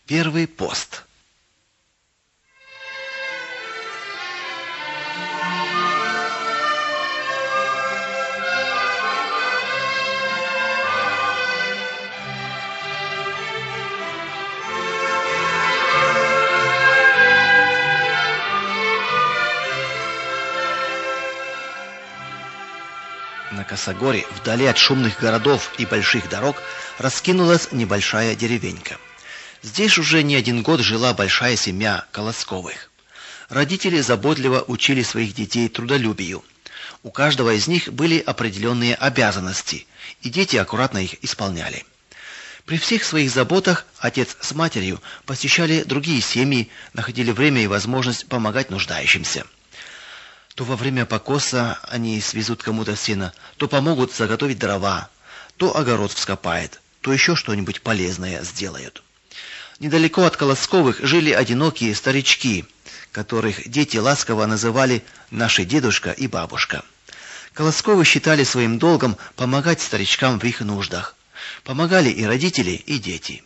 Первый пост. На Косогоре, вдали от шумных городов и больших дорог, раскинулась небольшая деревенька. Здесь уже не один год жила большая семья Колосковых. Родители заботливо учили своих детей трудолюбию. У каждого из них были определенные обязанности, и дети аккуратно их исполняли. При всех своих заботах отец с матерью посещали другие семьи, находили время и возможность помогать нуждающимся. То во время покоса они свезут кому-то сено, то помогут заготовить дрова, то огород вскопают, то еще что-нибудь полезное сделают. Недалеко от Колосковых жили одинокие старички, которых дети ласково называли «наши дедушка и бабушка». Колосковы считали своим долгом помогать старичкам в их нуждах. Помогали и родители, и дети.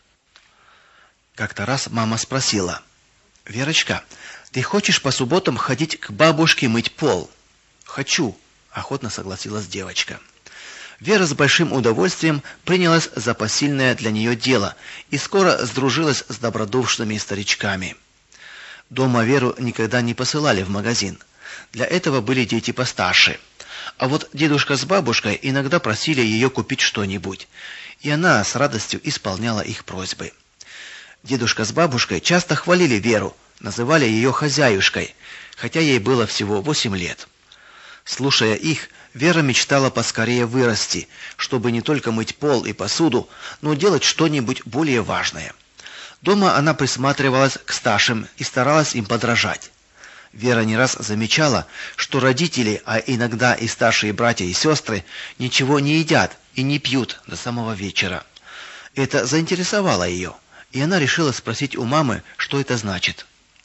Как-то раз мама спросила: «Верочка, ты хочешь по субботам ходить к бабушке мыть пол?» «Хочу», — охотно согласилась девочка. Вера с большим удовольствием принялась за посильное для нее дело и скоро сдружилась с добродушными старичками. Дома Веру никогда не посылали в магазин. Для этого были дети постарше. А вот дедушка с бабушкой иногда просили ее купить что-нибудь, и она с радостью исполняла их просьбы. Дедушка с бабушкой часто хвалили Веру, называли ее хозяюшкой, хотя ей было всего 8 лет. Слушая их, Вера мечтала поскорее вырасти, чтобы не только мыть пол и посуду, но делать что-нибудь более важное. Дома она присматривалась к старшим и старалась им подражать. Вера не раз замечала, что родители, а иногда и старшие братья и сестры, ничего не едят и не пьют до самого вечера. Это заинтересовало ее, и она решила спросить у мамы, что это значит.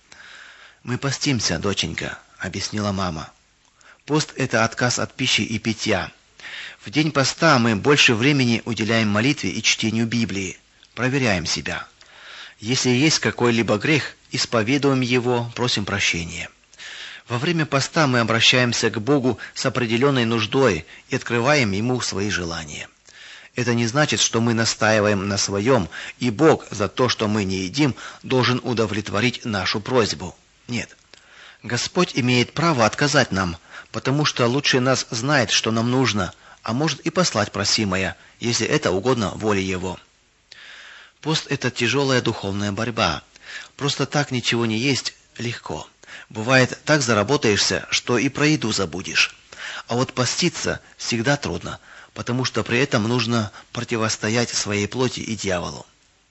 «Мы постимся, доченька», — объяснила мама. «Пост — это отказ от пищи и питья. В день поста мы больше времени уделяем молитве и чтению Библии, проверяем себя. Если есть какой-либо грех, исповедуем его, просим прощения. Во время поста мы обращаемся к Богу с определенной нуждой и открываем Ему свои желания. Это не значит, что мы настаиваем на своем, и Бог за то, что мы не едим, должен удовлетворить нашу просьбу. Нет. Господь имеет право отказать нам, потому что лучше нас знает, что нам нужно, а может и послать просимое, если это угодно воле Его. Пост – это тяжелая духовная борьба. Просто так ничего не есть легко. Бывает, так заработаешься, что и про еду забудешь. А вот поститься всегда трудно, потому что при этом нужно противостоять своей плоти и дьяволу.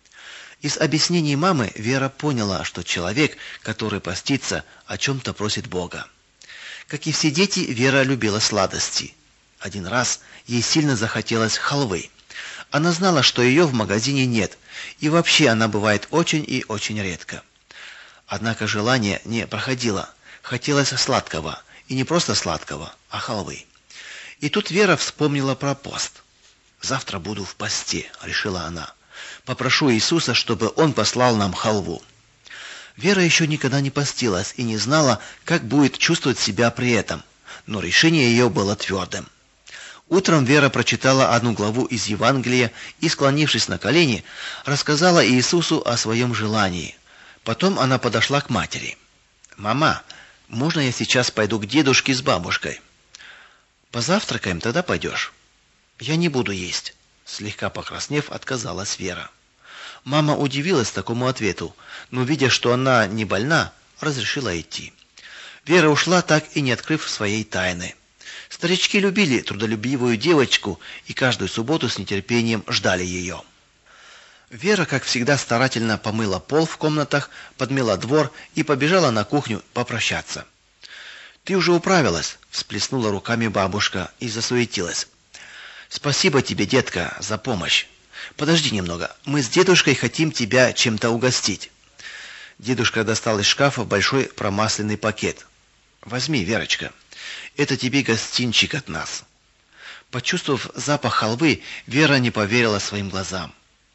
Из объяснений мамы Вера поняла, что человек, который постится, о чем-то просит Бога. Как и все дети, Вера любила сладости. Один раз ей сильно захотелось халвы. Она знала, что ее в магазине нет, и вообще она бывает очень и очень редко. Однако желание не проходило. Хотелось сладкого, и не просто сладкого, а халвы. И тут Вера вспомнила про пост. «Завтра буду в посте», — решила она. «Попрошу Иисуса, чтобы Он послал нам халву». Вера еще никогда не постилась и не знала, как будет чувствовать себя при этом, но решение ее было твердым. Утром Вера прочитала одну главу из Евангелия и, склонившись на колени, рассказала Иисусу о своем желании. Потом она подошла к матери. «Мама, можно я сейчас пойду к дедушке с бабушкой?» «Позавтракаем, тогда пойдешь». «Я не буду есть», — слегка покраснев, отказалась Вера. Мама удивилась такому ответу, но, видя, что она не больна, разрешила идти. Вера ушла, так и не открыв своей тайны. Старички любили трудолюбивую девочку и каждую субботу с нетерпением ждали ее. Вера, как всегда, старательно помыла пол в комнатах, подмела двор и побежала на кухню попрощаться. «Ты уже управилась», — всплеснула руками бабушка и засуетилась. «Спасибо тебе, детка, за помощь. Подожди немного, мы с дедушкой хотим тебя чем-то угостить». Дедушка достал из шкафа большой промасленный пакет. «Возьми, Верочка, это тебе гостинчик от нас». Почувствовав запах халвы, Вера не поверила своим глазам.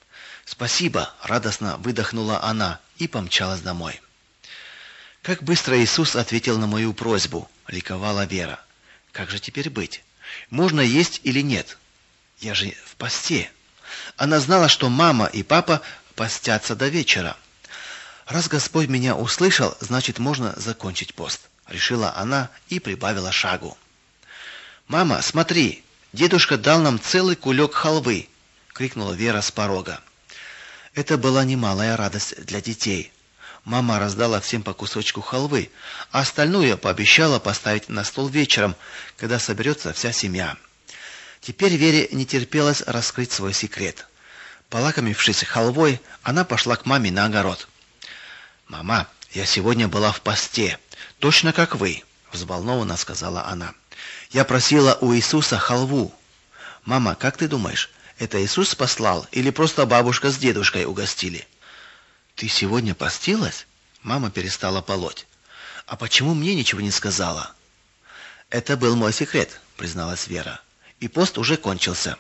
«Спасибо!» – радостно выдохнула она и помчалась домой. «Как быстро Иисус ответил на мою просьбу!» – ликовала Вера. «Как же теперь быть? Можно есть или нет? Я же в посте!» Она знала, что мама и папа постятся до вечера. «Раз Господь меня услышал, значит, можно закончить пост», – решила она и прибавила шагу. «Мама, смотри, дедушка дал нам целый кулек халвы!» – крикнула Вера с порога. Это была немалая радость для детей. Мама раздала всем по кусочку халвы, а остальное пообещала поставить на стол вечером, когда соберется вся семья. Теперь Вере не терпелось раскрыть свой секрет. Полакомившись халвой, она пошла к маме на огород. «Мама, я сегодня была в посте, точно как вы», – взволнованно сказала она. «Я просила у Иисуса халву. Мама, как ты думаешь, это Иисус послал или просто бабушка с дедушкой угостили?» «Ты сегодня постилась?» Мама перестала полоть. «А почему мне ничего не сказала?» «Это был мой секрет», – призналась Вера. «И пост уже кончился».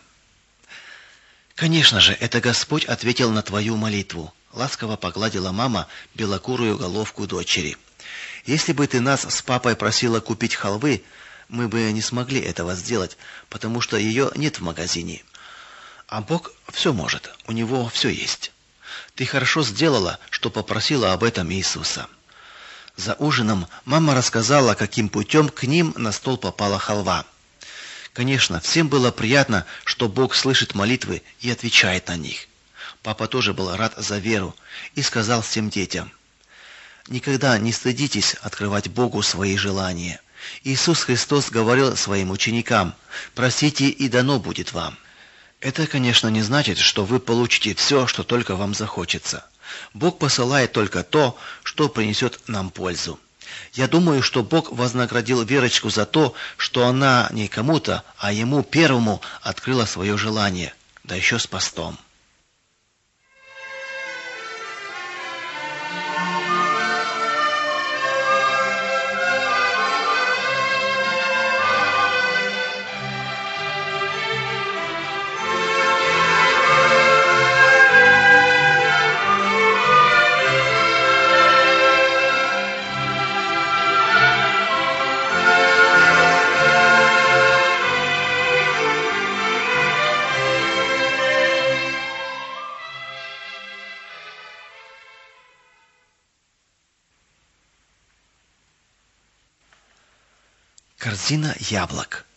«Конечно же, это Господь ответил на твою молитву», – ласково погладила мама белокурую головку дочери. «Если бы ты нас с папой просила купить халвы, мы бы не смогли этого сделать, потому что ее нет в магазине. А Бог все может, у Него все есть. Ты хорошо сделала, что попросила об этом Иисуса». За ужином мама рассказала, каким путем к ним на стол попала халва. Конечно, всем было приятно, что Бог слышит молитвы и отвечает на них. Папа тоже был рад за Веру и сказал всем детям: «Никогда не стыдитесь открывать Богу свои желания. Иисус Христос говорил своим ученикам: «Просите, и дано будет вам». Это, конечно, не значит, что вы получите все, что только вам захочется. Бог посылает только то, что принесет нам пользу. Я думаю, что Бог вознаградил Верочку за то, что она не кому-то, а ему первому открыла свое желание, да еще с постом. Корзина яблок.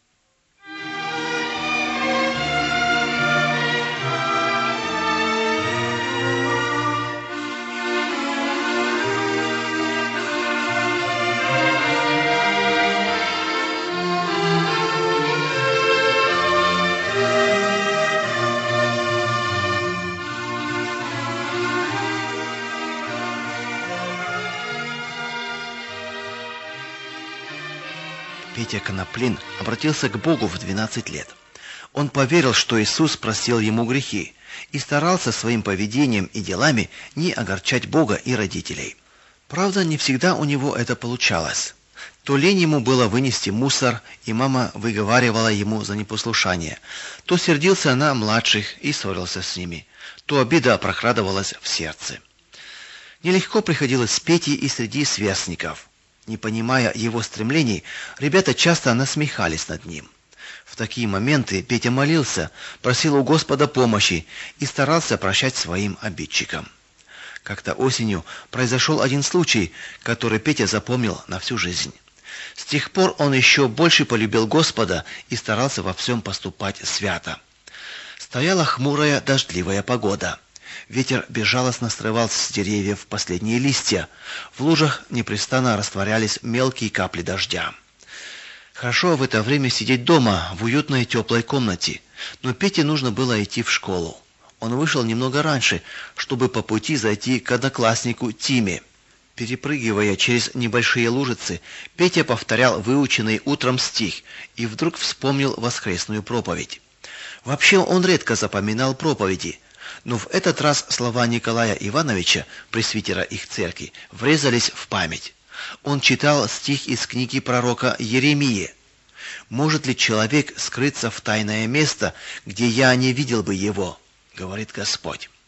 Петя Коноплин обратился к Богу в 12 лет. Он поверил, что Иисус простил ему грехи, и старался своим поведением и делами не огорчать Бога и родителей. Правда, не всегда у него это получалось. То лень ему было вынести мусор, и мама выговаривала ему за непослушание, то сердился на младших и ссорился с ними, то обида прокрадывалась в сердце. Нелегко приходилось Пете и среди сверстников. Не понимая его стремлений, ребята часто насмехались над ним. В такие моменты Петя молился, просил у Господа помощи и старался прощать своим обидчикам. Как-то осенью произошел один случай, который Петя запомнил на всю жизнь. С тех пор он еще больше полюбил Господа и старался во всем поступать свято. Стояла хмурая дождливая погода. Ветер безжалостно срывал с деревьев последние листья. В лужах непрестанно растворялись мелкие капли дождя. Хорошо в это время сидеть дома, в уютной теплой комнате, но Пете нужно было идти в школу. Он вышел немного раньше, чтобы по пути зайти к однокласснику Тиме. Перепрыгивая через небольшие лужицы, Петя повторял выученный утром стих и вдруг вспомнил воскресную проповедь. Вообще он редко запоминал проповеди, но в этот раз слова Николая Ивановича, пресвитера их церкви, врезались в память. Он читал стих из книги пророка Еремии: «Может ли человек скрыться в тайное место, где я не видел бы его? Говорит Господь».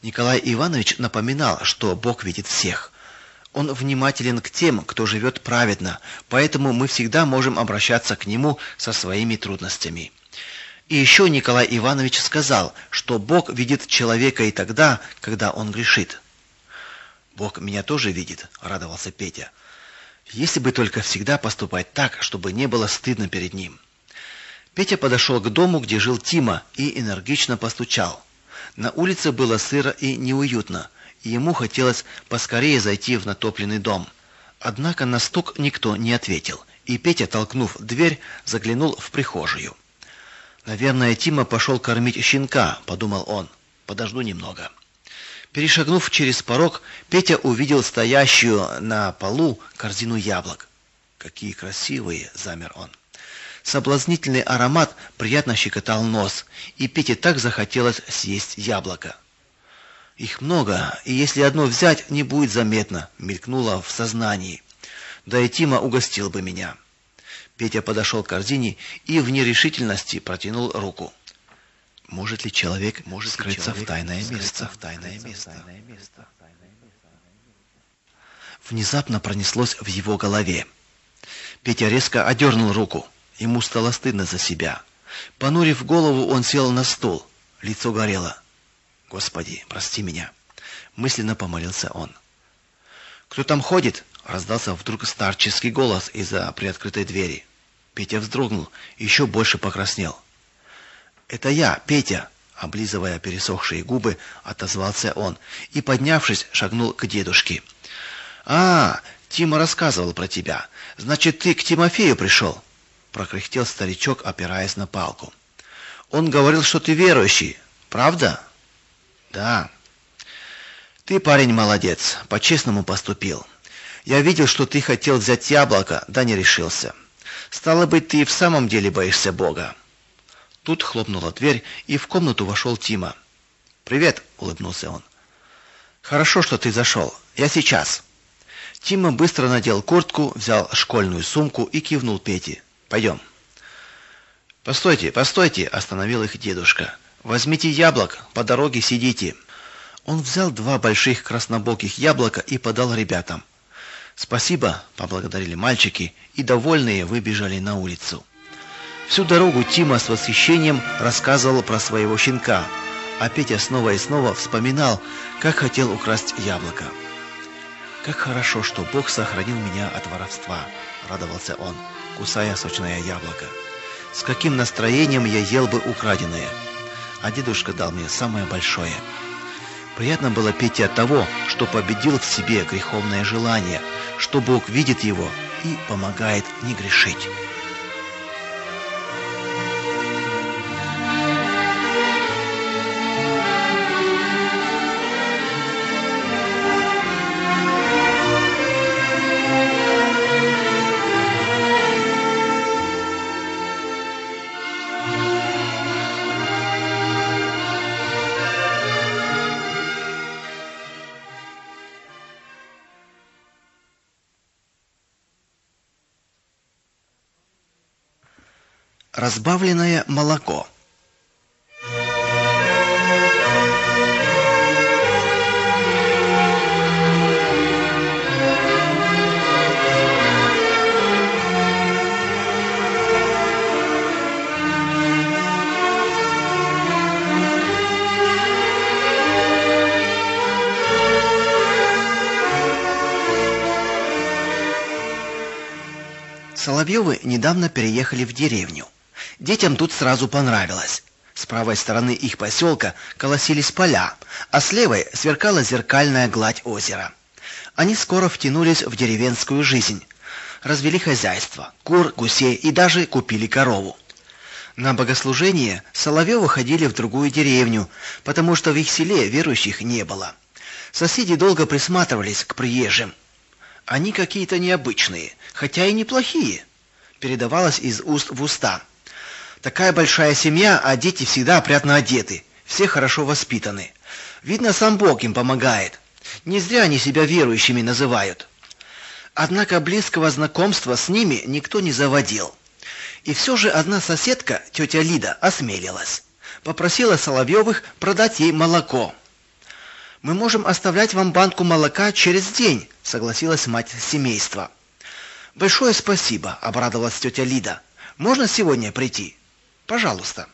Николай Иванович напоминал, что Бог видит всех. Он внимателен к тем, кто живет праведно, поэтому мы всегда можем обращаться к Нему со своими трудностями. И еще Николай Иванович сказал, что Бог видит человека и тогда, когда он грешит. «Бог меня тоже видит», — радовался Петя. «Если бы только всегда поступать так, чтобы не было стыдно перед Ним». Петя подошел к дому, где жил Тима, и энергично постучал. На улице было сыро и неуютно, и ему хотелось поскорее зайти в натопленный дом. Однако на стук никто не ответил, и Петя, толкнув дверь, заглянул в прихожую. «Наверное, Тима пошел кормить щенка», — подумал он. «Подожду немного». Перешагнув через порог, Петя увидел стоящую на полу корзину яблок. «Какие красивые!» — замер он. Соблазнительный аромат приятно щекотал нос, и Пете так захотелось съесть яблоко. «Их много, и если одно взять, не будет заметно», — мелькнуло в сознании. «Да и Тима угостил бы меня». Петя подошел к корзине и в нерешительности протянул руку. Может ли человек скрыться в тайное место? Внезапно пронеслось в его голове. Петя резко одернул руку. Ему стало стыдно за себя. Понурив голову, он сел на стул. Лицо горело. «Господи, прости меня!» Мысленно помолился он. «Кто там ходит?» — раздался вдруг старческий голос из-за приоткрытой двери. Петя вздрогнул, еще больше покраснел. «Это я, Петя!» — облизывая пересохшие губы, отозвался он и, поднявшись, шагнул к дедушке. «А, Тима рассказывал про тебя. Значит, ты к Тимофею пришел?» — прокряхтел старичок, опираясь на палку. «Он говорил, что ты верующий. Правда?» «Да». «Ты, парень, молодец, по-честному поступил. Я видел, что ты хотел взять яблоко, да не решился. Стало быть, ты и в самом деле боишься Бога». Тут хлопнула дверь, и в комнату вошел Тима. «Привет», — улыбнулся он. «Хорошо, что ты зашел. Я сейчас». Тима быстро надел куртку, взял школьную сумку и кивнул Пете. «Пойдем». «Постойте, постойте», — остановил их дедушка. «Возьмите яблок, по дороге сидите». Он взял 2 больших краснобоких яблока и подал ребятам. «Спасибо», — поблагодарили мальчики, и довольные выбежали на улицу. Всю дорогу Тима с восхищением рассказывал про своего щенка, а Петя снова и снова вспоминал, как хотел украсть яблоко. «Как хорошо, что Бог сохранил меня от воровства», — радовался он, кусая сочное яблоко. «С каким настроением я ел бы украденное, а дедушка дал мне самое большое». Приятно было Пете от того, что победил в себе греховное желание, что Бог видит его и помогает не грешить. Разбавленное молоко. Соловьевы недавно переехали в деревню. Детям тут сразу понравилось. С правой стороны их поселка колосились поля, а с левой сверкала зеркальная гладь озера. Они скоро втянулись в деревенскую жизнь. Развели хозяйство, кур, гусей и даже купили корову. На богослужение Соловьевы ходили в другую деревню, потому что в их селе верующих не было. Соседи долго присматривались к приезжим. Они какие-то необычные, хотя и неплохие, передавалось из уст в уста. Такая большая семья, а дети всегда опрятно одеты, все хорошо воспитаны. Видно, сам Бог им помогает. Не зря они себя верующими называют. Однако близкого знакомства с ними никто не заводил. И все же одна соседка, тетя Лида, осмелилась. Попросила Соловьевых продать ей молоко. «Мы можем оставлять вам банку молока через день», — согласилась мать семейства. «Большое спасибо», — обрадовалась тетя Лида. «Можно сегодня прийти?» «Пожалуйста».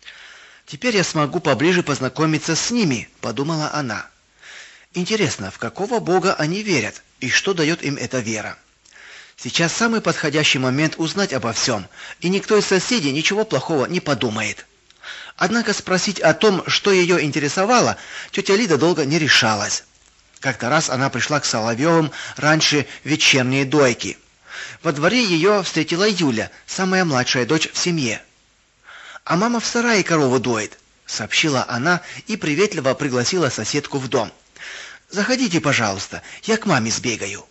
«Теперь я смогу поближе познакомиться с ними», — подумала она. «Интересно, в какого Бога они верят и что дает им эта вера? Сейчас самый подходящий момент узнать обо всем, и никто из соседей ничего плохого не подумает». Однако спросить о том, что ее интересовало, тетя Лида долго не решалась. Как-то раз она пришла к Соловьевым раньше вечерней дойки. Во дворе ее встретила Юля, самая младшая дочь в семье. «А мама в сарае корову доит», — сообщила она и приветливо пригласила соседку в дом. «Заходите, пожалуйста, я к маме сбегаю».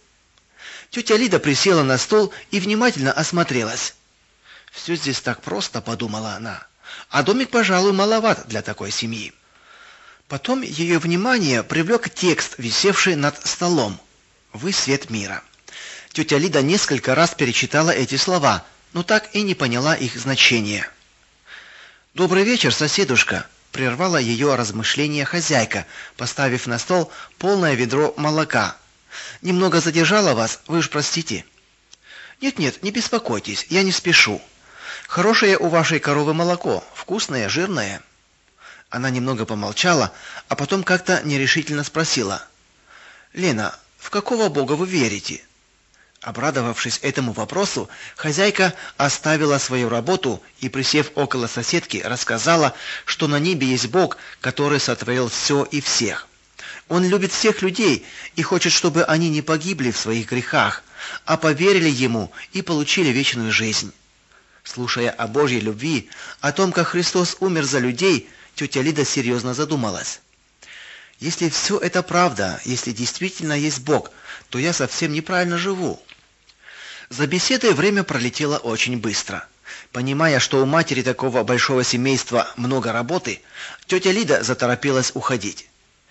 Тетя Лида присела на стул и внимательно осмотрелась. «Все здесь так просто», — подумала она. «А домик, пожалуй, маловат для такой семьи». Потом ее внимание привлек текст, висевший над столом. «Вы свет мира». Тетя Лида несколько раз перечитала эти слова, но так и не поняла их значения. «Добрый вечер, соседушка», — прервала ее размышления хозяйка, поставив на стол полное ведро молока. «Немного задержала вас, вы уж простите». «Нет-нет, не беспокойтесь, я не спешу. Хорошее у вашей коровы молоко, вкусное, жирное». Она немного помолчала, а потом как-то нерешительно спросила: «Лена, в какого Бога вы верите?» Обрадовавшись этому вопросу, хозяйка оставила свою работу и, присев около соседки, рассказала, что на небе есть Бог, который сотворил все и всех. Он любит всех людей и хочет, чтобы они не погибли в своих грехах, а поверили Ему и получили вечную жизнь. Слушая о Божьей любви, о том, как Христос умер за людей, тетя Лида серьезно задумалась. «Если все это правда, если действительно есть Бог, то я совсем неправильно живу». За беседой время пролетело очень быстро. Понимая, что у матери такого большого семейства много работы, тетя Лида заторопилась уходить.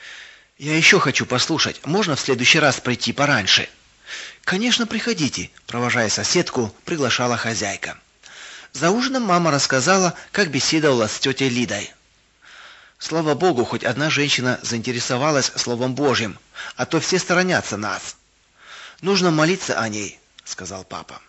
«Я еще хочу послушать. Можно в следующий раз прийти пораньше?» «Конечно, приходите», — провожая соседку, приглашала хозяйка. За ужином мама рассказала, как беседовала с тетей Лидой. «Слава Богу, хоть одна женщина заинтересовалась Словом Божьим, а то все сторонятся нас. Нужно молиться о ней», — сказал папа.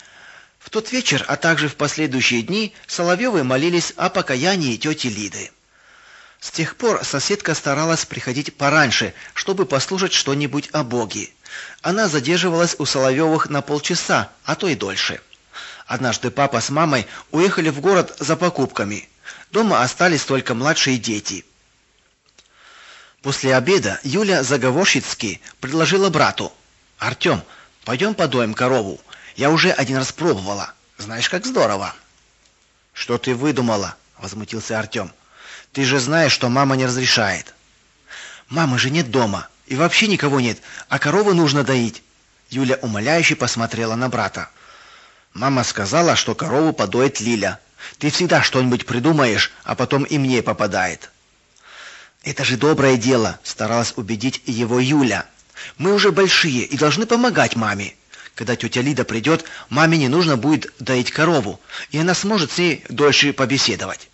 В тот вечер, а также в последующие дни, Соловьевы молились о покаянии тети Лиды. С тех пор соседка старалась приходить пораньше, чтобы послушать что-нибудь о Боге. Она задерживалась у Соловьевых на полчаса, а то и дольше. Однажды папа с мамой уехали в город за покупками. Дома остались только младшие дети. После обеда Юля заговорщицки предложила брату: «Артем, пойдем подоим корову. Я уже один раз пробовала. Знаешь, как здорово». «Что ты выдумала?» — возмутился Артем. «Ты же знаешь, что мама не разрешает». «Мамы же нет дома, и вообще никого нет, а корову нужно доить». Юля умоляюще посмотрела на брата. «Мама сказала, что корову подоит Лиля. Ты всегда что-нибудь придумаешь, а потом и мне попадает». «Это же доброе дело», — старалась убедить его Юля. «Мы уже большие и должны помогать маме. Когда тетя Лида придет, маме не нужно будет доить корову, и она сможет с ней дольше побеседовать».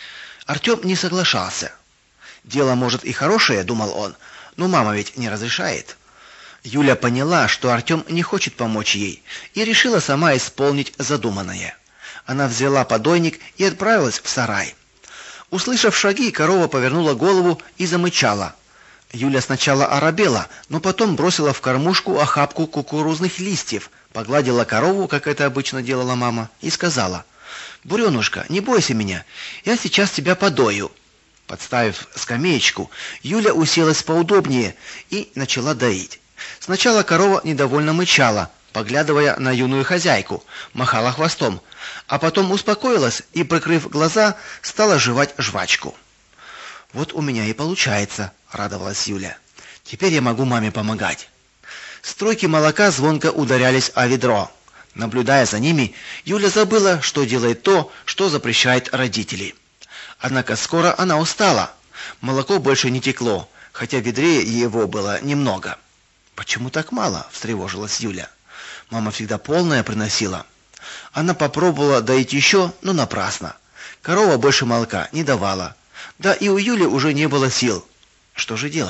Артем не соглашался. «Дело, может, и хорошее, — думал он, — но мама ведь не разрешает». Юля поняла, что Артем не хочет помочь ей, и решила сама исполнить задуманное. Она взяла подойник и отправилась в сарай. Услышав шаги, корова повернула голову и замычала. Юля сначала оробела, но потом бросила в кормушку охапку кукурузных листьев, погладила корову, как это обычно делала мама, и сказала: «Буренушка, не бойся меня, я сейчас тебя подою». Подставив скамеечку, Юля уселась поудобнее и начала доить. Сначала корова недовольно мычала, поглядывая на юную хозяйку, махала хвостом, а потом успокоилась и, прикрыв глаза, стала жевать жвачку. «Вот у меня и получается», — радовалась Юля. «Теперь я могу маме помогать». Струйки молока звонко ударялись о ведро. Наблюдая за ними, Юля забыла, что делает то, что запрещают родители. Однако скоро она устала. Молоко больше не текло, хотя в ведре его было немного. «Почему так мало?» – встревожилась Юля. «Мама всегда полное приносила». Она попробовала доить еще, но напрасно. Корова больше молока не давала. Да и у Юли уже не было сил. Что же делать?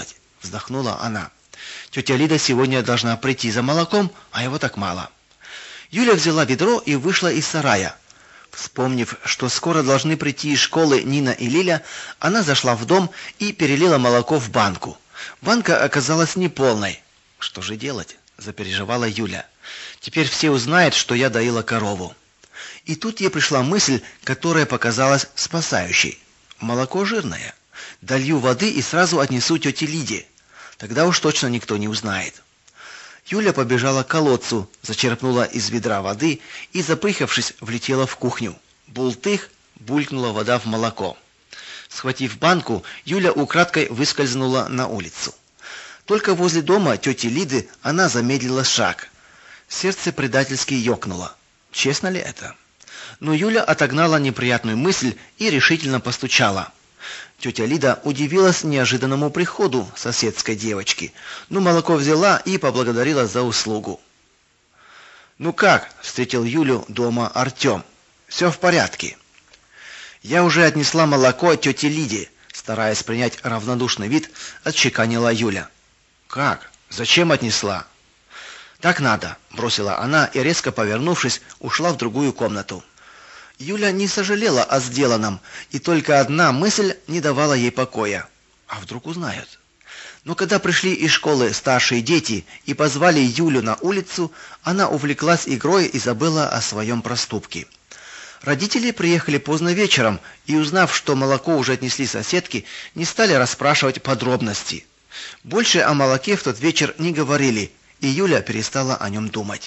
вздохнула она. Тетя Лида сегодня должна прийти за молоком, а его так мало. Юля взяла ведро и вышла из сарая. Вспомнив, что скоро должны прийти из школы Нина и Лиля, она зашла в дом и перелила молоко в банку. Банка оказалась неполной. Что же делать? Запереживала Юля. Теперь все узнают, что я доила корову. И тут ей пришла мысль, которая показалась спасающей. Молоко жирное. Долью воды и сразу отнесу тете Лиде. Тогда уж точно никто не узнает. Юля побежала к колодцу, зачерпнула из ведра воды и, запыхавшись, влетела в кухню. Бултых, булькнула вода в молоко. Схватив банку, Юля украдкой выскользнула на улицу. Только возле дома тети Лиды она замедлила шаг. Сердце предательски ёкнуло. Честно ли это? Но Юля отогнала неприятную мысль и решительно постучала. Тетя Лида удивилась неожиданному приходу соседской девочки, но молоко взяла и поблагодарила за услугу. «Ну как?» – встретил Юлю дома Артем. «Все в порядке». «Я уже отнесла молоко тете Лиде», – стараясь принять равнодушный вид, отчеканила Юля. «Как? Зачем отнесла?» «Так надо», – бросила она и, резко повернувшись, ушла в другую комнату. Юля не сожалела о сделанном, и только одна мысль не давала ей покоя. А вдруг узнают? Но когда пришли из школы старшие дети и позвали Юлю на улицу, она увлеклась игрой и забыла о своем проступке. Родители приехали поздно вечером и, узнав, что молоко уже отнесли соседки, не стали расспрашивать подробности. Больше о молоке в тот вечер не говорили, и Юля перестала о нем думать.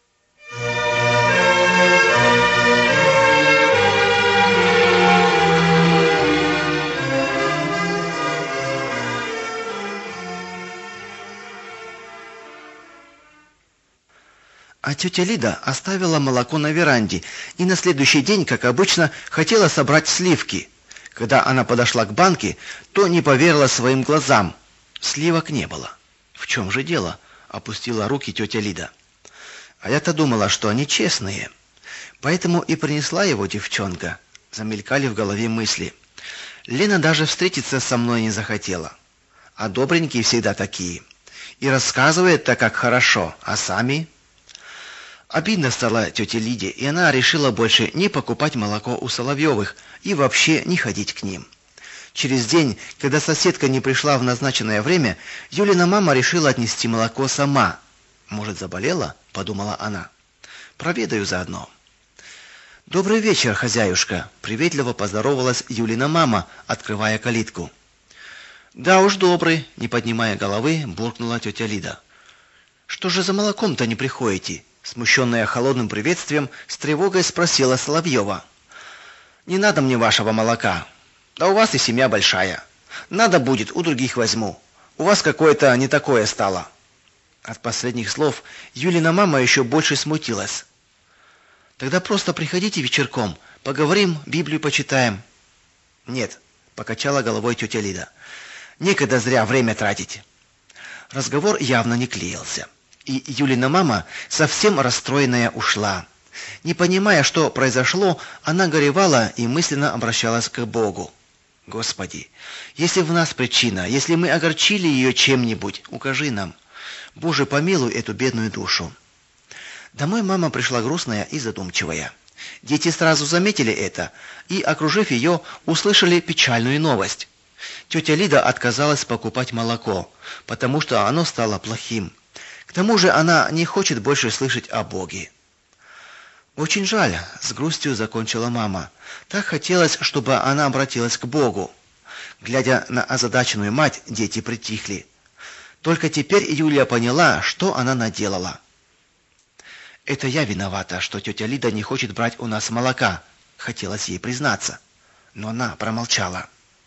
А тетя Лида оставила молоко на веранде и на следующий день, как обычно, хотела собрать сливки. Когда она подошла к банке, то не поверила своим глазам. Сливок не было. В чем же дело? Опустила руки тетя Лида. А я-то думала, что они честные. Поэтому и принесла его девчонка. Замелькали в голове мысли. Лена даже встретиться со мной не захотела. А добренькие всегда такие. И рассказывает-то как хорошо, а сами... Обидно стало тете Лиде, и она решила больше не покупать молоко у Соловьевых и вообще не ходить к ним. Через день, когда соседка не пришла в назначенное время, Юлина мама решила отнести молоко сама. «Может, заболела?» – подумала она. «Проведаю заодно». «Добрый вечер, хозяюшка», – приветливо поздоровалась Юлина мама, открывая калитку. «Да уж добрый», – не поднимая головы, буркнула тетя Лида. «Что же за молоком-то не приходите?» Смущенная холодным приветствием, с тревогой спросила Соловьева. «Не надо мне вашего молока. Да у вас и семья большая. Надо будет, у других возьму. У вас какое-то не такое стало». От последних слов Юлина мама еще больше смутилась. «Тогда просто приходите вечерком, поговорим, Библию почитаем». «Нет», — покачала головой тетя Лида. «Некогда зря время тратить». Разговор явно не клеился. И Юлина мама, совсем расстроенная, ушла. Не понимая, что произошло, она горевала и мысленно обращалась к Богу. «Господи, если в нас причина, если мы огорчили ее чем-нибудь, укажи нам. Боже, помилуй эту бедную душу». Домой мама пришла грустная и задумчивая. Дети сразу заметили это и, окружив ее, услышали печальную новость. Тетя Лида отказалась покупать молоко, потому что оно стало плохим. К тому же она не хочет больше слышать о Боге. «Очень жаль», — с грустью закончила мама. Так хотелось, чтобы она обратилась к Богу. Глядя на озадаченную мать, дети притихли. Только теперь Юлия поняла, что она наделала. «Это я виновата, что тетя Лида не хочет брать у нас молока», — хотелось ей признаться. Но она промолчала.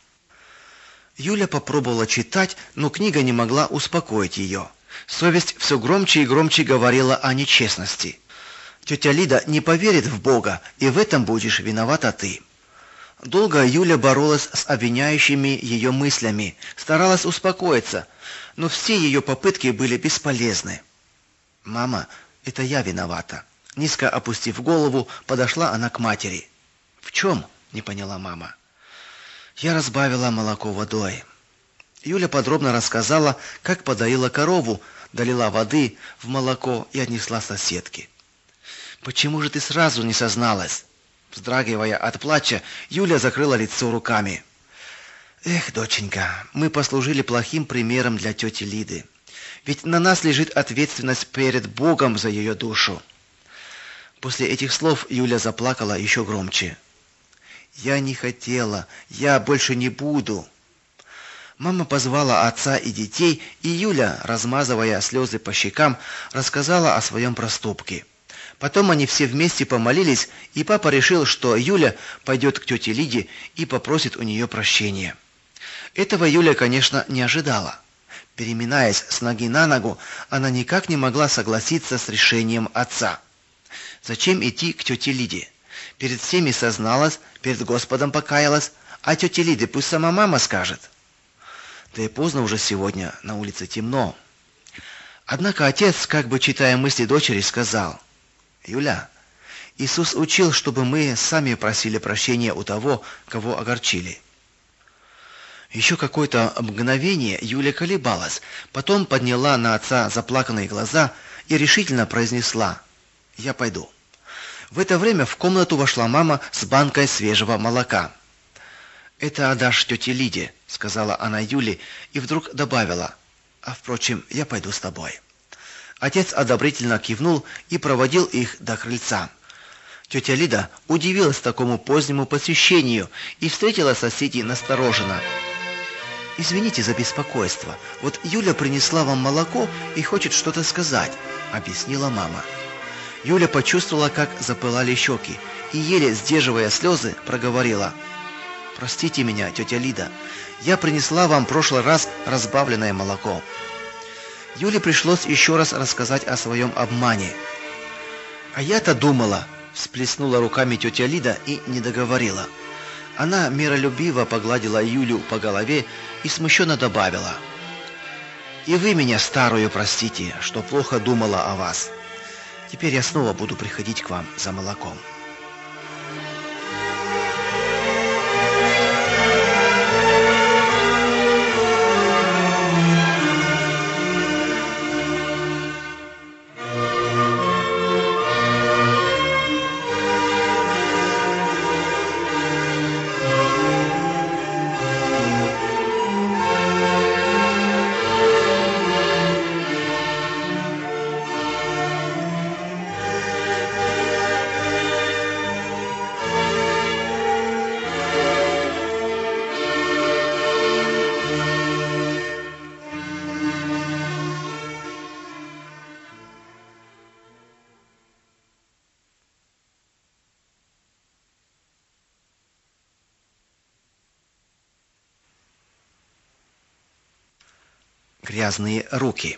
Юля попробовала читать, но книга не могла успокоить ее. Совесть все громче и громче говорила о нечестности. «Тетя Лида не поверит в Бога, и в этом будешь виновата ты». Долго Юля боролась с обвиняющими ее мыслями, старалась успокоиться, но все ее попытки были бесполезны. «Мама, это я виновата». Низко опустив голову, подошла она к матери. «В чем?» – не поняла мама. «Я разбавила молоко водой». Юля подробно рассказала, как подоила корову, долила воды в молоко и отнесла соседке. «Почему же ты сразу не созналась?» Вздрагивая от плача, Юля закрыла лицо руками. «Эх, доченька, мы послужили плохим примером для тети Лиды. Ведь на нас лежит ответственность перед Богом за ее душу». После этих слов Юля заплакала еще громче. «Я не хотела, я больше не буду». Мама позвала отца и детей, и Юля, размазывая слезы по щекам, рассказала о своем проступке. Потом они все вместе помолились, и папа решил, что Юля пойдет к тете Лиде и попросит у нее прощения. Этого Юля, конечно, не ожидала. Переминаясь с ноги на ногу, она никак не могла согласиться с решением отца. Зачем идти к тете Лиде? Перед всеми созналась, перед Господом покаялась, а тете Лиде пусть сама мама скажет. Да и поздно уже сегодня, на улице темно. Однако отец, как бы читая мысли дочери, сказал: «Юля, Иисус учил, чтобы мы сами просили прощения у того, кого огорчили». Еще какое-то мгновение Юля колебалась, потом подняла на отца заплаканные глаза и решительно произнесла: «Я пойду». В это время в комнату вошла мама с банкой свежего молока. «Это отдашь тете Лиде», — сказала она Юле и вдруг добавила: «А впрочем, я пойду с тобой». Отец одобрительно кивнул и проводил их до крыльца. Тетя Лида удивилась такому позднему посещению и встретила соседей настороженно. «Извините за беспокойство. Вот Юля принесла вам молоко и хочет что-то сказать», — объяснила мама. Юля почувствовала, как запылали щеки, и, еле сдерживая слезы, проговорила: «Простите меня, тетя Лида, я принесла вам в прошлый раз разбавленное молоко». Юле пришлось еще раз рассказать о своем обмане. «А я-то думала», — всплеснула руками тетя Лида и не договорила. Она миролюбиво погладила Юлю по голове и смущенно добавила: «И вы меня, старую, простите, что плохо думала о вас. Теперь я снова буду приходить к вам за молоком». Грязные руки.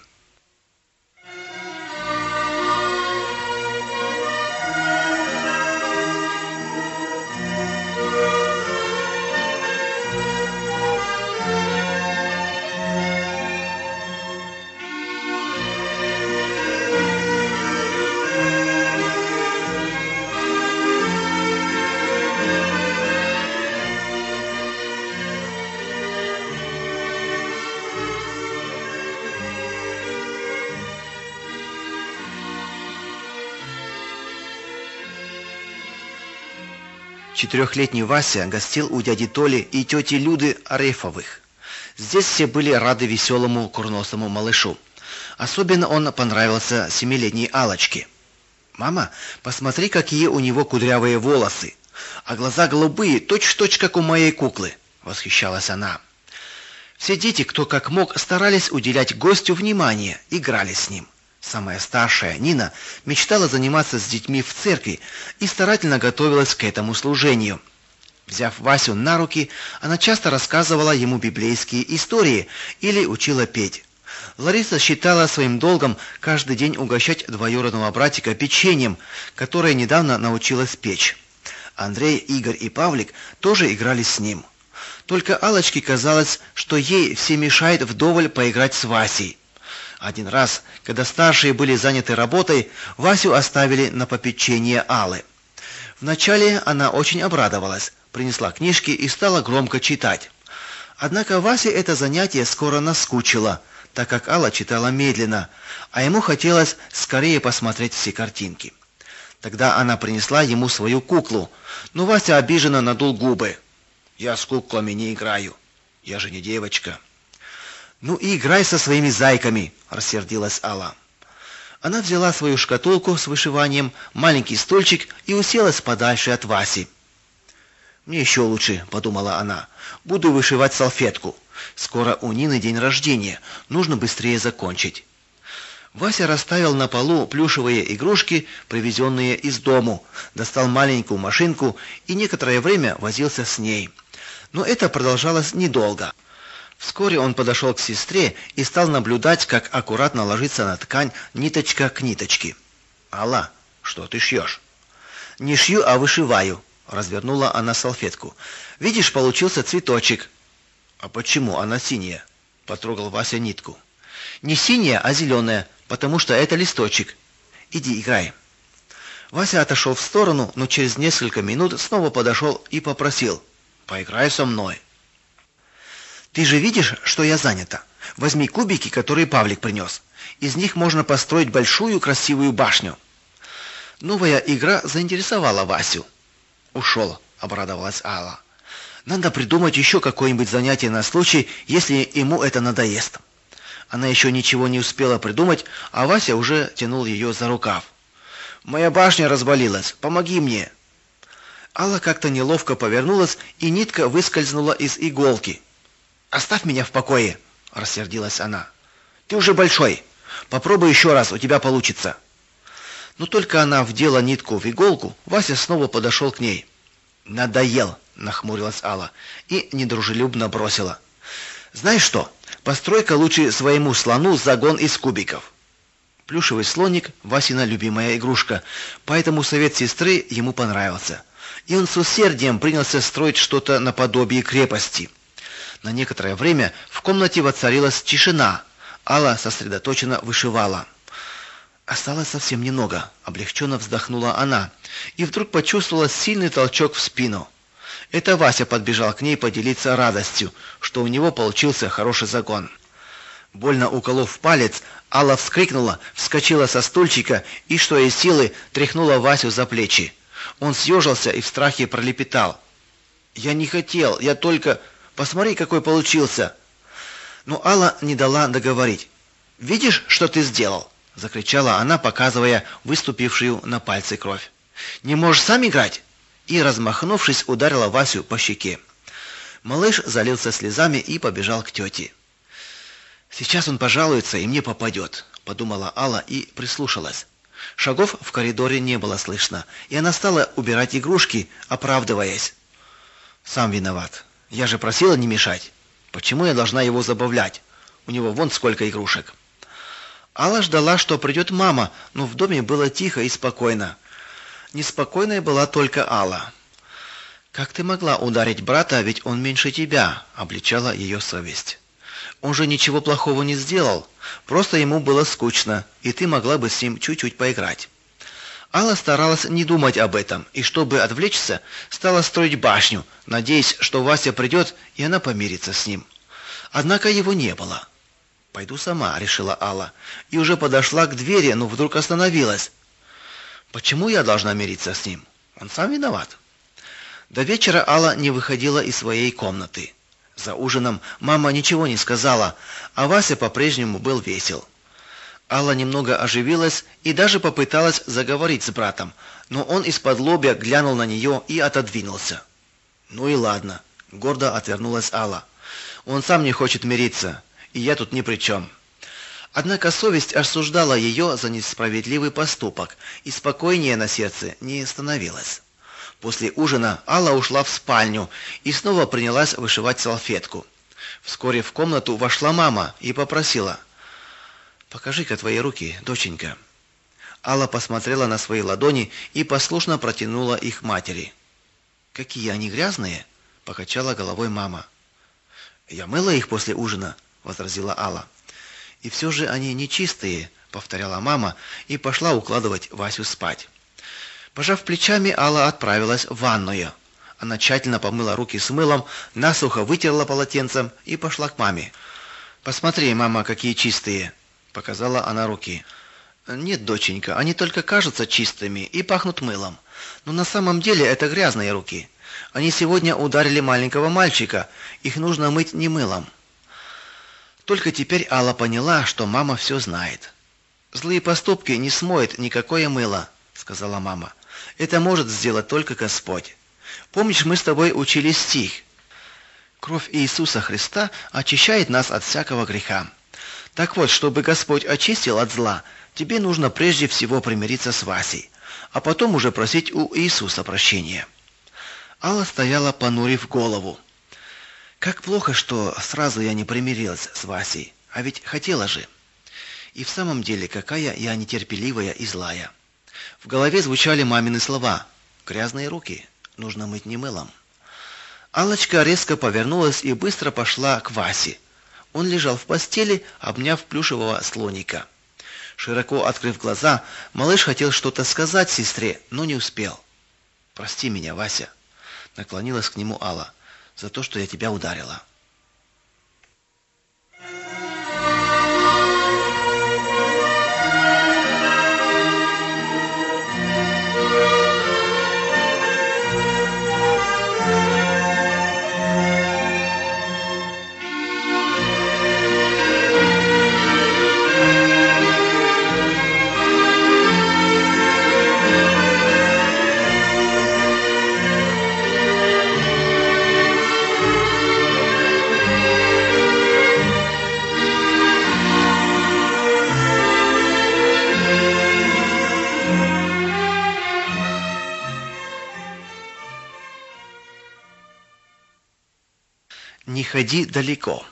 Четырехлетний Вася гостил у дяди Толи и тети Люды Арефовых. Здесь все были рады веселому курносому малышу. Особенно он понравился семилетней Алочке. «Мама, посмотри, какие у него кудрявые волосы, а глаза голубые, точь-в-точь, как у моей куклы», — восхищалась она. Все дети, кто как мог, старались уделять гостю внимание, играли с ним. Самая старшая, Нина, мечтала заниматься с детьми в церкви и старательно готовилась к этому служению. Взяв Васю на руки, она часто рассказывала ему библейские истории или учила петь. Лариса считала своим долгом каждый день угощать двоюродного братика печеньем, которое недавно научилась печь. Андрей, Игорь и Павлик тоже играли с ним. Только Аллочке казалось, что ей все мешает вдоволь поиграть с Васей. Один раз, когда старшие были заняты работой, Васю оставили на попечение Аллы. Вначале она очень обрадовалась, принесла книжки и стала громко читать. Однако Васе это занятие скоро наскучило, так как Алла читала медленно, а ему хотелось скорее посмотреть все картинки. Тогда она принесла ему свою куклу, но Вася обиженно надул губы. «Я с куклами не играю, я же не девочка». «Ну и играй со своими зайками», — рассердилась Алла. Она взяла свою шкатулку с вышиванием, маленький стульчик и уселась подальше от Васи. «Мне еще лучше», — подумала она, — «буду вышивать салфетку. Скоро у Нины день рождения, нужно быстрее закончить». Вася расставил на полу плюшевые игрушки, привезенные из дому, достал маленькую машинку и некоторое время возился с ней. Но это продолжалось недолго. Вскоре он подошел к сестре и стал наблюдать, как аккуратно ложится на ткань ниточка к ниточке. «Алла, что ты шьешь?» «Не шью, а вышиваю», — развернула она салфетку. «Видишь, получился цветочек». «А почему она синяя?» — потрогал Вася нитку. «Не синяя, а зеленая, потому что это листочек. Иди играй». Вася отошел в сторону, но через несколько минут снова подошел и попросил: «Поиграй со мной». «Ты же видишь, что я занята. Возьми кубики, которые Павлик принес. Из них можно построить большую красивую башню». Новая игра заинтересовала Васю. «Ушел», — обрадовалась Алла. «Надо придумать еще какое-нибудь занятие на случай, если ему это надоест». Она еще ничего не успела придумать, а Вася уже тянул ее за рукав. «Моя башня разболелась, помоги мне». Алла как-то неловко повернулась, и нитка выскользнула из иголки. «Оставь меня в покое», — рассердилась она. «Ты уже большой. Попробуй еще раз, у тебя получится». Но только она вдела нитку в иголку, Вася снова подошел к ней. «Надоел», — нахмурилась Алла и недружелюбно бросила: «Знаешь что? Построй-ка лучше своему слону загон из кубиков». Плюшевый слоник — Васина любимая игрушка, поэтому совет сестры ему понравился, и он с усердием принялся строить что-то наподобие крепости. На некоторое время в комнате воцарилась тишина. Алла сосредоточенно вышивала. «Осталось совсем немного», — облегченно вздохнула она, и вдруг почувствовала сильный толчок в спину. Это Вася подбежал к ней поделиться радостью, что у него получился хороший загон. Больно уколов палец, Алла вскрикнула, вскочила со стульчика и, что из силы, тряхнула Васю за плечи. Он съежился и в страхе пролепетал: «Я не хотел, я только... Посмотри, какой получился!» Но Алла не дала договорить. «Видишь, что ты сделал?» — закричала она, показывая выступившую на пальце кровь. «Не можешь сам играть?» И, размахнувшись, ударила Васю по щеке. Малыш залился слезами и побежал к тете. «Сейчас он пожалуется и мне попадет», — подумала Алла и прислушалась. Шагов в коридоре не было слышно, и она стала убирать игрушки, оправдываясь. «Сам виноват. Я же просила не мешать. Почему я должна его забавлять? У него вон сколько игрушек». Алла ждала, что придет мама, но в доме было тихо и спокойно. Неспокойной была только Алла. «Как ты могла ударить брата, ведь он меньше тебя?» — обличала ее совесть. «Он же ничего плохого не сделал, просто ему было скучно, и ты могла бы с ним чуть-чуть поиграть». Алла старалась не думать об этом, и чтобы отвлечься, стала строить башню, надеясь, что Вася придет, и она помирится с ним. Однако его не было. «Пойду сама», — решила Алла, и уже подошла к двери, но вдруг остановилась. «Почему я должна мириться с ним? Он сам виноват». До вечера Алла не выходила из своей комнаты. За ужином мама ничего не сказала, а Вася по-прежнему был весел. Алла немного оживилась и даже попыталась заговорить с братом, но он из-под-лобья глянул на нее и отодвинулся. «Ну и ладно», — гордо отвернулась Алла. «Он сам не хочет мириться, и я тут ни при чем». Однако совесть осуждала ее за несправедливый поступок, и спокойнее на сердце не становилось. После ужина Алла ушла в спальню и снова принялась вышивать салфетку. Вскоре в комнату вошла мама и попросила: «Покажи-ка твои руки, доченька». Алла посмотрела на свои ладони и послушно протянула их матери. «Какие они грязные!» — покачала головой мама. «Я мыла их после ужина», — возразила Алла. «И все же они нечистые», — повторяла мама и пошла укладывать Васю спать. Пожав плечами, Алла отправилась в ванную. Она тщательно помыла руки с мылом, насухо вытерла полотенцем и пошла к маме. «Посмотри, мама, какие чистые!» – показала она руки. «Нет, доченька, они только кажутся чистыми и пахнут мылом. Но на самом деле это грязные руки. Они сегодня ударили маленького мальчика, их нужно мыть не мылом». Только теперь Алла поняла, что мама все знает. «Злые поступки не смоет никакое мыло», – сказала мама. «Это может сделать только Господь. Помнишь, мы с тобой учили стих? Кровь Иисуса Христа очищает нас от всякого греха. Так вот, чтобы Господь очистил от зла, тебе нужно прежде всего примириться с Васей, а потом уже просить у Иисуса прощения». Алла стояла, понурив голову. «Как плохо, что сразу я не примирилась с Васей, а ведь хотела же. И в самом деле, какая я нетерпеливая и злая». В голове звучали мамины слова: «Грязные руки, нужно мыть не мылом». Аллочка резко повернулась и быстро пошла к Васе. Он лежал в постели, обняв плюшевого слоника. Широко открыв глаза, малыш хотел что-то сказать сестре, но не успел. «Прости меня, Вася», — наклонилась к нему Алла, — «за то, что я тебя ударила». «Не ходи далеко».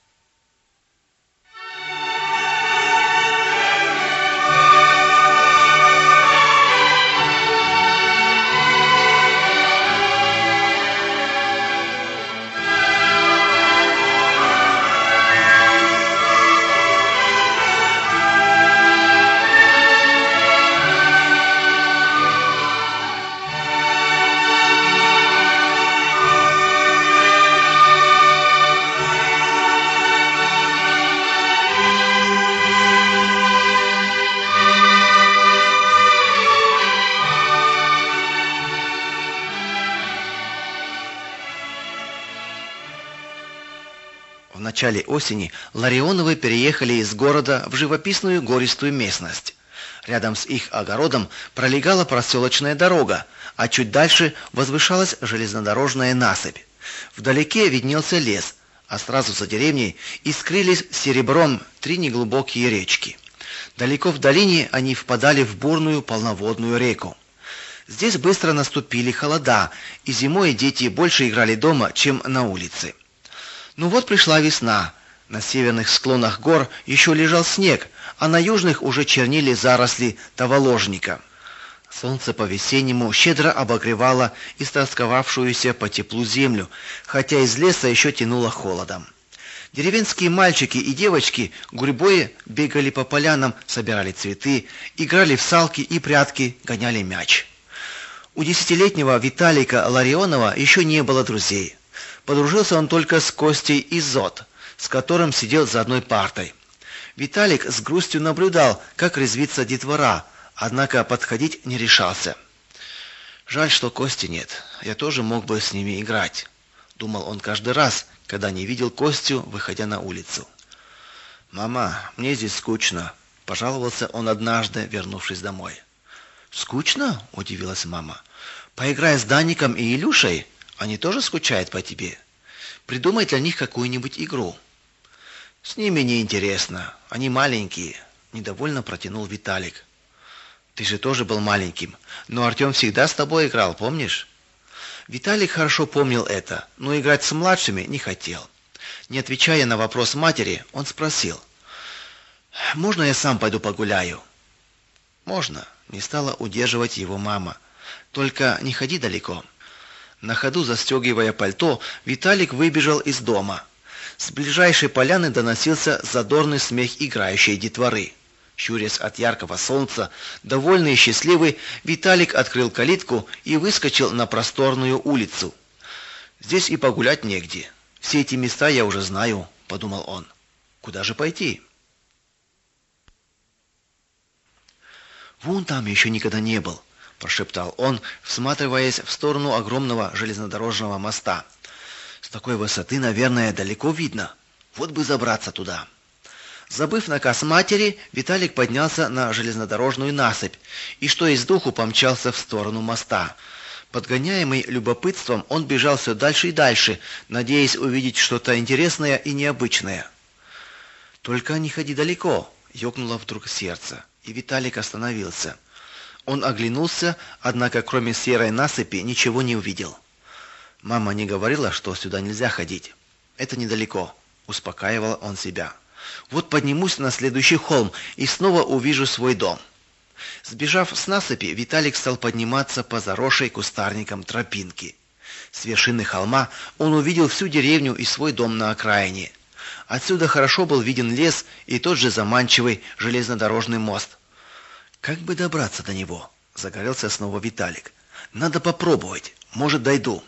В начале осени Ларионовы переехали из города в живописную гористую местность. Рядом с их огородом пролегала проселочная дорога, а чуть дальше возвышалась железнодорожная насыпь. Вдалеке виднелся лес, а сразу за деревней искрились серебром 3 неглубокие речки. Далеко в долине они впадали в бурную полноводную реку. Здесь быстро наступили холода, и зимой дети больше играли дома, чем на улице. Ну вот пришла весна. На северных склонах гор еще лежал снег, а на южных уже чернили заросли таволожника. Солнце по-весеннему щедро обогревало истосковавшуюся по теплу землю, хотя из леса еще тянуло холодом. Деревенские мальчики и девочки гурьбой бегали по полянам, собирали цветы, играли в салки и прятки, гоняли мяч. У 10-летнего Виталика Ларионова еще не было друзей. Подружился он только с Костей Изот, с которым сидел за одной партой. Виталик с грустью наблюдал, как резвится детвора, однако подходить не решался. «Жаль, что Кости нет, я тоже мог бы с ними играть», — думал он каждый раз, когда не видел Костю, выходя на улицу. «Мама, мне здесь скучно», — пожаловался он однажды, вернувшись домой. «Скучно?» — удивилась мама. «Поиграй с Даником и Илюшей. Они тоже скучают по тебе. Придумай для них какую-нибудь игру». «С ними неинтересно. Они маленькие», — недовольно протянул Виталик. «Ты же тоже был маленьким, но Артем всегда с тобой играл, помнишь?» Виталик хорошо помнил это, но играть с младшими не хотел. Не отвечая на вопрос матери, он спросил: «Можно я сам пойду погуляю?» «Можно», — не стала удерживать его мама. «Только не ходи далеко». На ходу застегивая пальто, Виталик выбежал из дома. С ближайшей поляны доносился задорный смех играющей детворы. Щурясь от яркого солнца, довольный и счастливый, Виталик открыл калитку и выскочил на просторную улицу. Здесь и погулять негде. Все эти места я уже знаю, подумал он. Куда же пойти? Вон там еще никогда не был, прошептал он, всматриваясь в сторону огромного железнодорожного моста. С такой высоты, наверное, далеко видно. Вот бы забраться туда. Забыв наказ матери, Виталик поднялся на железнодорожную насыпь и что из духу помчался в сторону моста. Подгоняемый любопытством, он бежал все дальше и дальше, надеясь увидеть что-то интересное и необычное. «Только не ходи далеко», — ёкнуло вдруг сердце, и Виталик остановился. Он оглянулся, однако кроме серой насыпи ничего не увидел. Мама не говорила, что сюда нельзя ходить. «Это недалеко», — успокаивал он себя. «Вот поднимусь на следующий холм и снова увижу свой дом». Сбежав с насыпи, Виталик стал подниматься по заросшей кустарником тропинке. С вершины холма он увидел всю деревню и свой дом на окраине. Отсюда хорошо был виден лес и тот же заманчивый железнодорожный мост. Как бы добраться до него? Загорелся снова Виталик. Надо попробовать, может, дойду.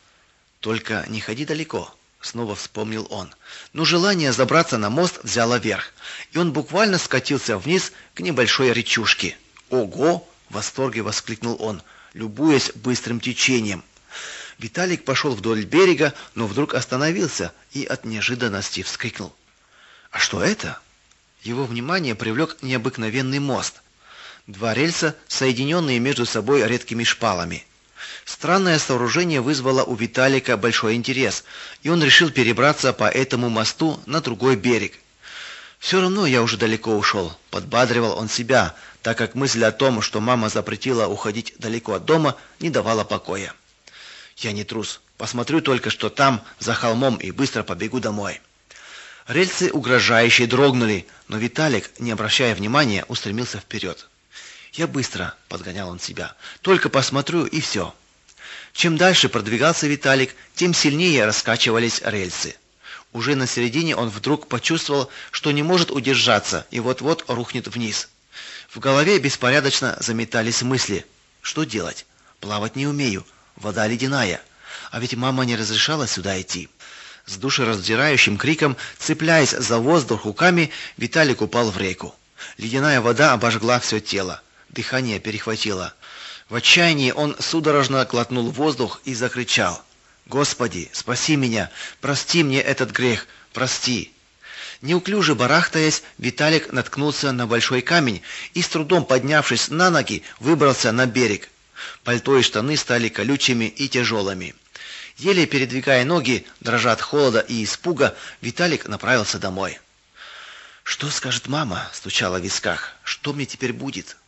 Только не ходи далеко. Снова вспомнил он. Но желание забраться на мост взяло верх, и он буквально скатился вниз к небольшой речушке. «Ого!» — в восторге воскликнул он, любуясь быстрым течением. Виталик пошел вдоль берега, но вдруг остановился и от неожиданности вскрикнул. «А что это?» Его внимание привлек необыкновенный мост. Два рельса, соединенные между собой редкими шпалами. Странное сооружение вызвало у Виталика большой интерес, и он решил перебраться по этому мосту на другой берег. «Все равно я уже далеко ушел», — подбадривал он себя, так как мысль о том, что мама запретила уходить далеко от дома, не давала покоя. «Я не трус, посмотрю только, что там, за холмом, и быстро побегу домой». Рельсы угрожающе дрогнули, но Виталик, не обращая внимания, устремился вперед. «Я быстро», — подгонял он себя, — «только посмотрю, и все». Чем дальше продвигался Виталик, тем сильнее раскачивались рельсы. Уже на середине он вдруг почувствовал, что не может удержаться и вот-вот рухнет вниз. В голове беспорядочно заметались мысли. Что делать? Плавать не умею, вода ледяная. А ведь мама не разрешала сюда идти. С душераздирающим криком, цепляясь за воздух руками, Виталик упал в реку. Ледяная вода обожгла все тело. Дыхание перехватило. В отчаянии он судорожно глотнул воздух и закричал: «Господи, спаси меня! Прости мне этот грех! Прости!» Неуклюже барахтаясь, Виталик наткнулся на большой камень и, с трудом поднявшись на ноги, выбрался на берег. Пальто и штаны стали колючими и тяжелыми. Еле передвигая ноги, дрожа от холода и испуга, Виталик направился домой. «Что скажет мама?» — стучала в висках. «Что мне теперь будет?»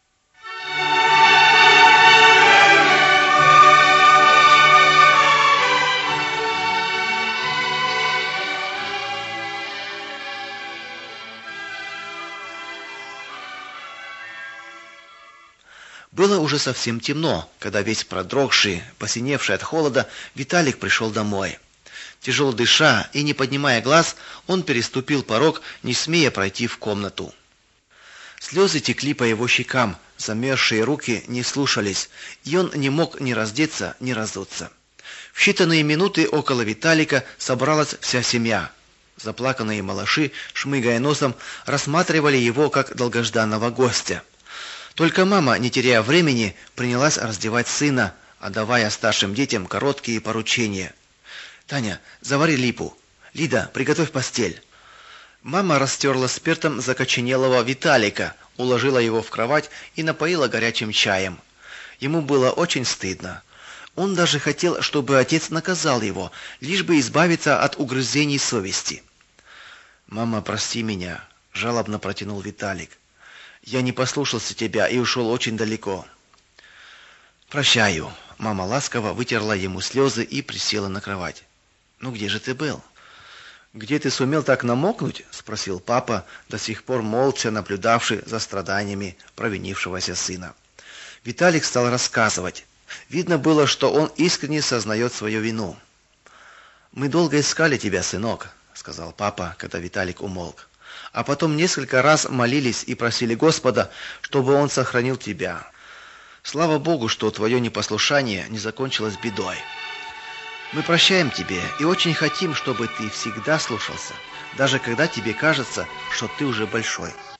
Было уже совсем темно, когда весь продрогший, посиневший от холода, Виталик пришел домой. Тяжело дыша и не поднимая глаз, он переступил порог, не смея пройти в комнату. Слезы текли по его щекам, замерзшие руки не слушались, и он не мог ни раздеться, ни разуться. В считанные минуты около Виталика собралась вся семья. Заплаканные малыши, шмыгая носом, рассматривали его как долгожданного гостя. Только мама, не теряя времени, принялась раздевать сына, отдавая старшим детям короткие поручения. «Таня, завари липу. Лида, приготовь постель». Мама растерла спиртом закоченелого Виталика, уложила его в кровать и напоила горячим чаем. Ему было очень стыдно. Он даже хотел, чтобы отец наказал его, лишь бы избавиться от угрызений совести. «Мама, прости меня», — жалобно протянул Виталик. «Я не послушался тебя и ушел очень далеко». «Прощаю». Мама ласково вытерла ему слезы и присела на кровать. «Ну где же ты был?» «Где ты сумел так намокнуть?» — спросил папа, до сих пор молча наблюдавший за страданиями провинившегося сына. Виталик стал рассказывать. Видно было, что он искренне сознает свою вину. «Мы долго искали тебя, сынок», — сказал папа, когда Виталик умолк. «А потом несколько раз молились и просили Господа, чтобы Он сохранил тебя. Слава Богу, что твое непослушание не закончилось бедой. Мы прощаем тебе и очень хотим, чтобы ты всегда слушался, даже когда тебе кажется, что ты уже большой.